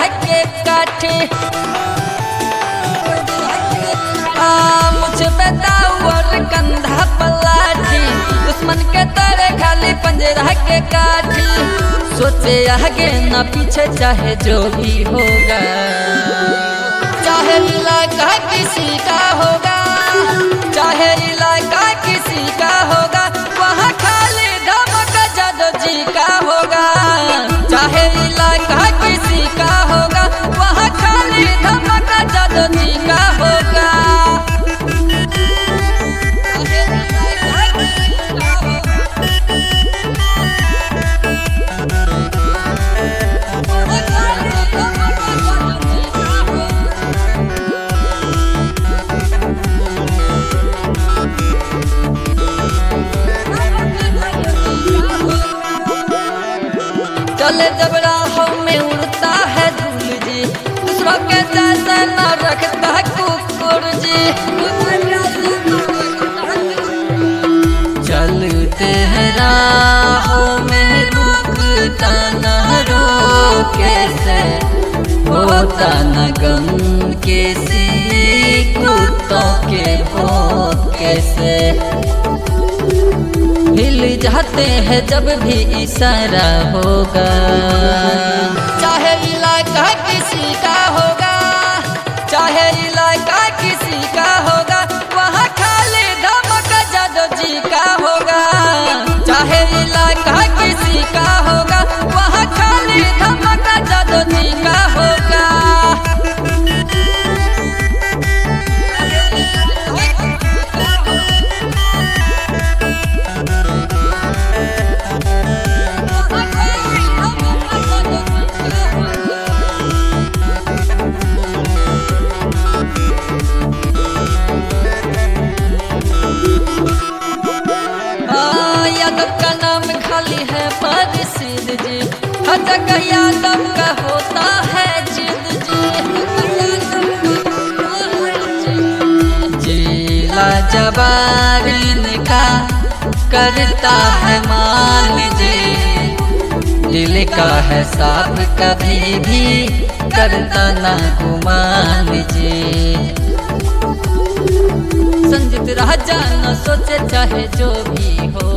के काठी। मुझे बताओ और कंधा पलाठी, दुश्मन के तरह खाली पंजरा के काठी। सोचे आगे न पीछे चाहे जो भी होगा, चाहे इलाका किसी का होगा, चाहे इलाका किसी का होगा, वहाँ खाली धमक जादो जी का होगा। चाहे इलाका किसी का होगा, वहाँ खाली धमक जादो जी का होगा। चले जब राहों में उड़ता है धूल जी, दूसरों के जैसे न रखता कुकुर जी। चलते हैं राहों में रुकता न रोके से, होता न गम किसी कुत्तों के भौंके से। हिल जाते हैं जब भी इशारा होगा, चाहे इलाका किसी का होगा, चाहे इलाका किसी का होगा, वहाँ खाली धमक जादो जी का होगा। चाहे इलाका किसी का होगा, वहाँ खाली धमक जादो जी का होगा। यादव का नाम खाली है प्रसिद्ध जी, हर जगह यादव का होता है जिद जी। जिला जवार इनका करता है मान जी, दिल का है साफ कभी भी करता ना गुमान जी। संजीत राजा न सोचे चाहे जो भी हो,